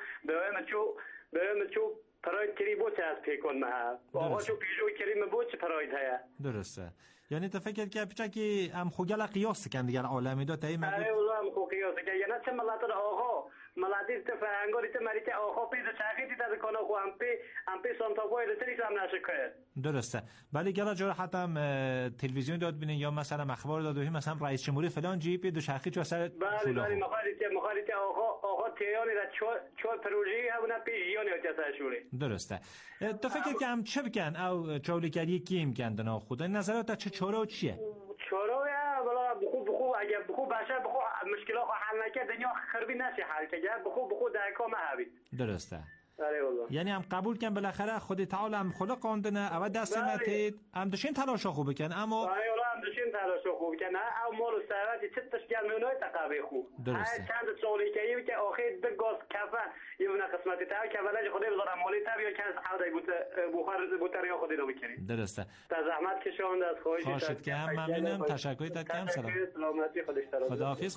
به چو پراید کری بود چه از پیکن مها آقا چو پیجو کریم بود چه پراید هیا درسته یعنی تا فکر که پیچه که هم خوگل قیاس کن دیگر عالمی دا تایی مگود والله هم قیاس کن یعنی چه ملت آقا ملتی تفهنگاری ته مریکه آقا پیدا چاقی تا کانو خو ام پی سانتاپای الکتریک هم نشه. درسته. ولی گلا جور حتی تلویزیون داد بینین یا مثلا اخبار داد بینین مثلا رئیس جمهوری فلان جیپ دوچرخه چه سر بله مخالفت آقا تیانی را چه پروژه همون پیشیانی هست شوری. درسته. تو فکر کنم چه بکن او چاولیگری کیم کندن خدا نظرات چه چاره و چیه؟ چاره والا بخو اگه بخو بشه بخو مشکلات حل نکرد دنیا خرابی نشه حل کرد بخو در کام هبید. درسته. یعنی هم قبول کن بالاخره خود تعالی هم خلق قاندنه او دست نتید هم دشین تلاش خوب بکن اما هم دشین تلاش خوب بکن او مال و ثروت چه تشکیل میونای تقابل خوب چند سالی که آخر دگاز کفن یه من قسمتی تا که ولج خودی بذارم مالی تا یا کنز حوض بوتر یا خودی رو بکنید. درسته. تا زحمت کشوند از خواهشت که هم ممنونم تشکر کردم سلام. سلامتی خودش خداحافظ.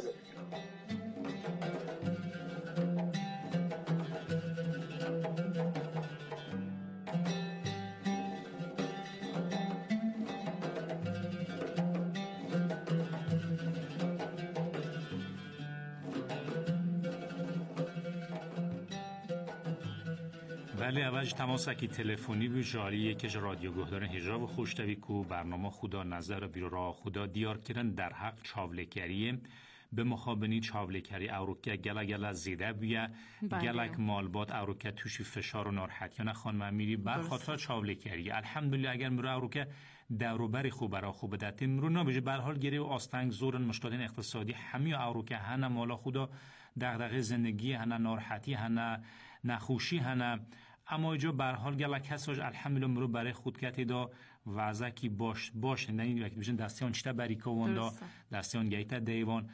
ولی اول تماس کی تلفنی بی جاریه که رادیو گهدارن حجاب خوشتوی کو برنامه خدا نظر بیرو را خدا دیار کردن در حق چاولکریه به مخابنی چاولکری اوروکه گلا زیده بیه گلک مالبات اوروکه توشی فشار و ناراحتی خانم امیری بر خاطر چاولکری الحمدلله اگر مرو اوروکه دوروبری خوب برا خوب دتی مرو نباشه به هر حال گیره و آستنگ زورن مشکلات اقتصادی همه اوروکه هنه مالا خدا دغدغه زندگی هنه ناراحتی هنه نخوشی هنه اما جو به هر حال گلا کساج الحمدلله مرو برای خودکتی دا وضع کی باش نه وقتی بشن دستیان چتا بریکا وندا دستیان گیتا دیوان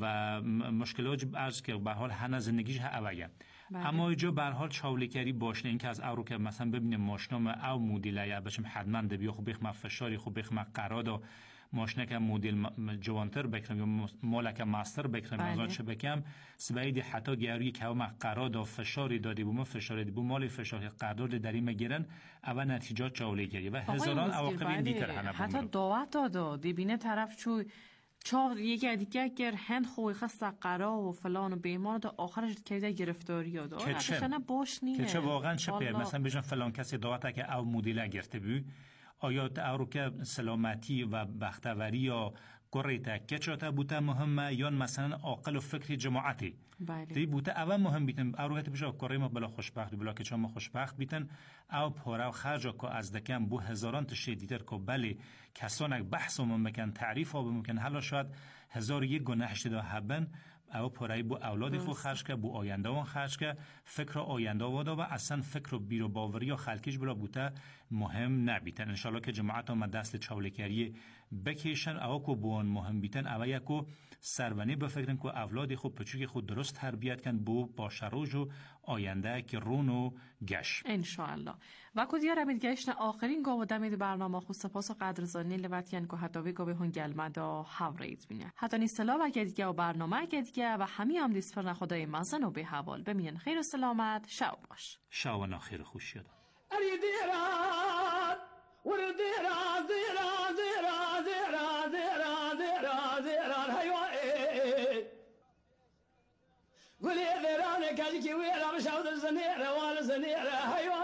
و مشکلات از که به هر حال هنه زندگیش اوگه اما جو به هر حال چاولکری باشه اینکه از اورو که مثلا ببینیم ماشینم او مدل یا بچم حتما دبی خو بخم فشاری خو بخم قرادا ماشینه که مدل جوانتر بکرم یا مالک ماستر بکرم از چه بکم سبعید حتی گیری که ما قرادا فشاری دادی بوم فشاری دی بوم مال فشار قرارداد داریم میگیرن اول نتیجات چاولکری و هزاران عواقب دیگر هنه حتی دعوت داد دیبینه طرف چو چهار یکی دیگه اگر هند خوی خسته قرا و فلان و بیمار دا آخرش کرده گرفتاری داد که باش نیه که چه واقعا چه پیر مثلا بجن فلان کسی دعوت که او مدل گرفته بی آیا او که سلامتی و بختوری یا قریتا که چاته بوده مهمه یا مثلا عاقل و فکری جماعتی دی بوده اول مهم بیتن او که بشه قری ما بلا خوشبخت بلا که چما خوشبخت بیتن او پاره و خرج کو از دکم بو هزاران تا شدیدتر کو بله کسانک بحث و ممکن تعریف و ممکن حالا شاید 1001 گناه شده هبن او پرای بو اولاد خو خرج که بو آینده وان خرج که فکر آینده وادا و اصلا فکر بیرو باوری یا خلکیش بلا بوده مهم نبیتن ان شاء الله که جماعت ما دست چاولکری بکیشن او کو بون مهم بیتن او یکو سرونی بفکرن که اولاد خو پچوک خود درست تربیت کن بو باشروج و آینده که رونو گش ان شاء الله و کو دیار امید گشت آخرین گاو دمید برنامه خو سپاس و قدرزانی لوتین که حتاوی گاو هون گلمدا حوریت بینه حتی نی سلام اگه دیگه و برنامه اگه دیگه و همه هم دیسپر خدای مزن و به حوال بمین خیر و سلامت شو باش شو و خیر خوش شد قولي ذيرانك هذيكي ويلا مشاود الزنيرة والزنيرة هيوا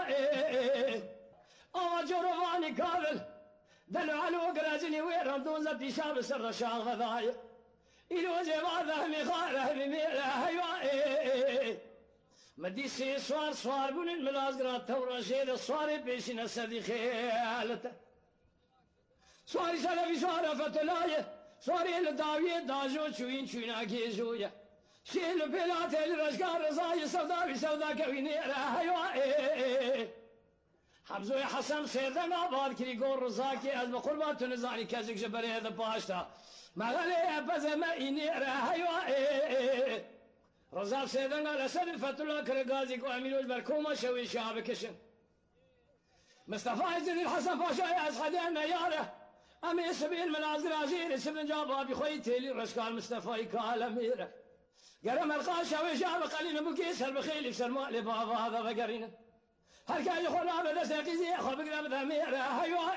جرفاني كابل دلوا على وقراجني ويلا بدون زبدي شاب سر شاغ ضايع إلو جبار ذهمي خاله بميرة هيوا مديسي صوار بون الملازقرات تورا شيد الصواري بيشنا سدي خيالته صواري سلفي صوارا فتلاية صواري لداوية داجو شوين اكيزويا شيل بلات الرشقار رضاي سودا كويني هيوا حمزوي حسن خير ما بار كري قول رزاكي از بقربات نزاني كازك جبري هذا باشتا ما غلي بزما اني هيوا رزاق سيدنا على سد فتلا كرغازي وامينوش بركوما شوي شابكشن مصطفى عزيز الحسن باشا از خدمه ياره امي سبيل منازل عزيز سبن جابا بخوي تيلي رشقار مصطفى كالميره قرم القاشة وشاب قليل مكيس البخيل بسر مالي بابا هذا فقرين هل كان يخون عبد ساقيزي خل بقرب ذميرة هيوا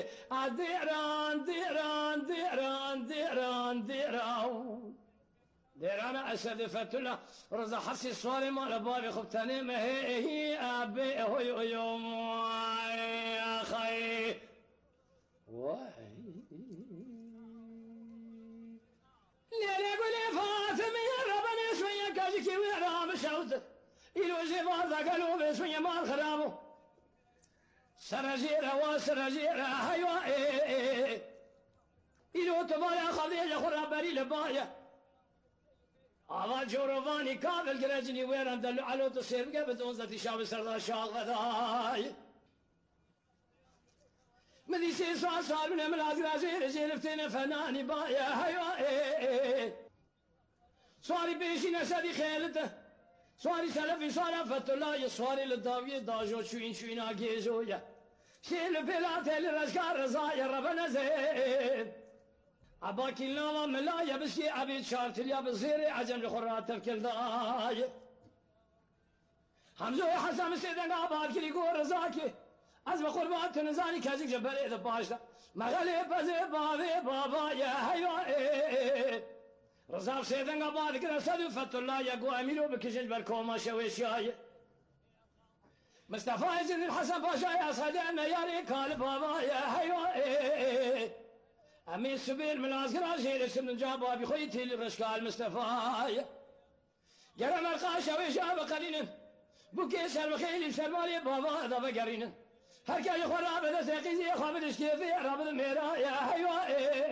ديران دران اسد فتلا رضا حسی سوال ما لباب خب تنه مهی ابی هوی یوم اخی لیلی گلی فاطمه ربنا شویه کاجی کی ورام شود ایلو جوار دگلو بسویه مال خرابو سرجیره و سرجیره هیوا ایلو تبایا خدیجه خورا بری لبایا آوا جوروانی کابل گرجنی ویران دلو علو تصير بقى بدون ذاتي شاب سردار شاغذاي مدي سي سوال من ملاك رازي رجلفتين فناني بايا هيوا سواري بيشي نسدي خيلته سواري سلفي سوارا فتولا سواري للداوية داجو شوين شوين آگيزويا شيل بلاتي لرشكار رزايا ربنا زين عباكي اللوما ملايا بسكي عبيد شارتليا بزيري عجم لخرات الكل داي حمزوي حسام سيدنا عباد كلي قول رزاكي از بقربات نزاني كازيك جبل إذا باشا مغالي بزي بابي بابا يا هيوا رزاق سيدنا عباد كلا سدو فتولا يقو أميلو بكشج بالكوما شويشاي مصطفى زين الحسن باشا يا صدقنا يا ريكال بابا يا هيوا أمي سبيل من العسكر شيل اسم جابوا بخويتي للرشكال مصطفى جرم القاشة ويشاب قليلا بوكيس البخيل بسرمالي بابا هذا بقرينا هركا يخوى رابط سيقيزي خابد اشكيفي رابط ميرا يا هيوا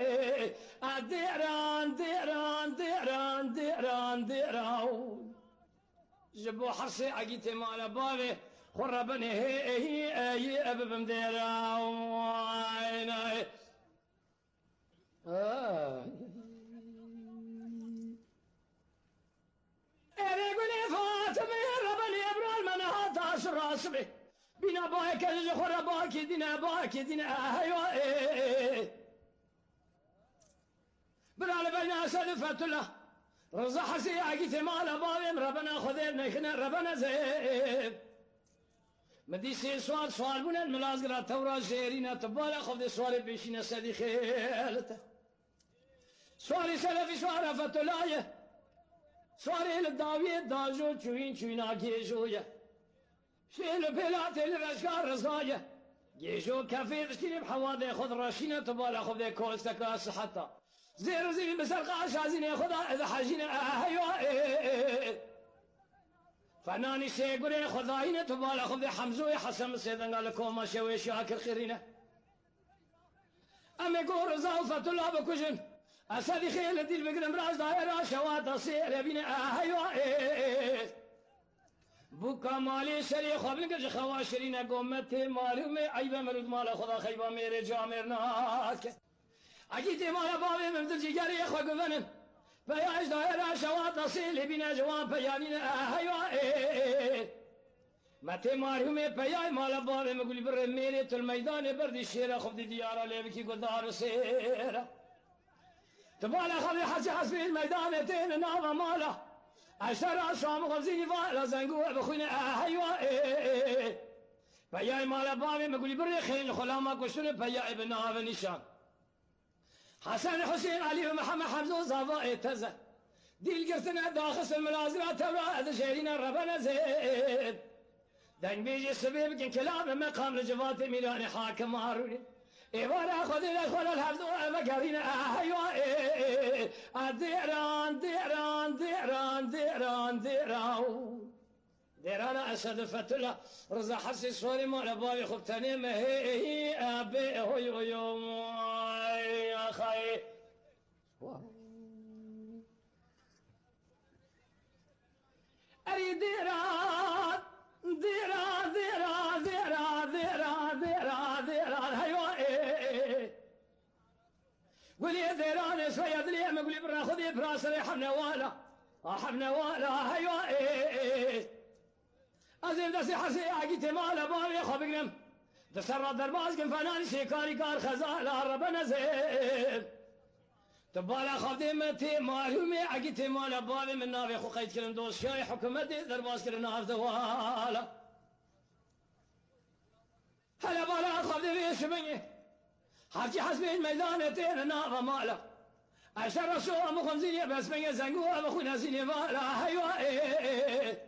الديران ديران ديران ديران ديران جبو حرصي عقيتي مالا بابي خربني هي أبب مديران اريقوني فاطمه ربني ابرال منها تاس راسبي بنا باك الزخرة باكي دينا باكي دينا هيوا برال بينا سلفت الله رزا حسي عقيت مال بابي ربنا خذينا خنا ربنا زين مدي سي سوال بنا الملازقرة تورا زيرينا تبالا خذ سوال بيشينا سدي خيلته سواري سلفي سوارا فتولاية سواري للداوية داجو چوين چوينا جيجوية شيل بلاتي للرشكار رزاية جيجو كافي تشتري بحوادي خذ راشينا تبالا خذ دي كوستك صحتا زير زين بسرقا شازين خذا اذا حاجينا هيوا فناني سيقري خذاينا تبالا خذ دي حمزوي حسن سيدنا لكم ما شوي شاكر خيرينا امي قول رزاو فتولا بكوجن أسدي خيل الدين بقدم راس دائرة شوات الصير يبينا هيوا بوكا مالي شري خبن كج خواشرين قومتي مالي عيبة مرود مال خدا خيبة ميري جامر ناك أجيتي مال بابي ممدل جيجاري أخوة قفنن بياش دائرة شوات الصير يبينا جوان بيانينا هيوا متى مالي بياي مال بابي مقولي بر ميري الميدان بردي الشيرة خبدي ديارة ليبكي قدار سيرة تبالا خذي حسي حسبي الميدان تين ناظر ماله اشترى شام غزيني فالا زنقوع بخوينا هيوا بياي مالا بابي مقولي بري خيل خلاما كشتر بياي بناف نشان حسن حسين علي ومحمد حمزه صفاء تزا ديل قرتنا داخل الملازمة تبرا هذا شيرين ربنا زين دن بيجي السبيب كن كلام مقام رجفات ميلاني حاكم هاروني إبارة خذي الخول الحفظ ومقارينا هيوا الديران ديران ديران ديران ديران ديران أسد فتلا رزا حسي صوري مال بابي خبتني مهي أبي هوي يوم يا خي أريد ديران ديران ديران ديران ديران ديران ديران هيوا قولي ديران سويا دليم قولي برا خذي براسري حبنا والا هيوا أزيم دسي حسي عقيت مالا بابي خبقنم دسر درباز كن فناني شيكاري كار خزالا ربنا زين تبالا خدمتي مالومي عقيت مالا بابي من نافي خو قيد كلم دوس شاي حكومتي درباز كلم ناف دوالا هلا بالا خدمي شبني حاجي حسبي الميدان تين ناف مالا عشر رسول مخون زینی بس بگه زنگو بخون زینی والا هیوا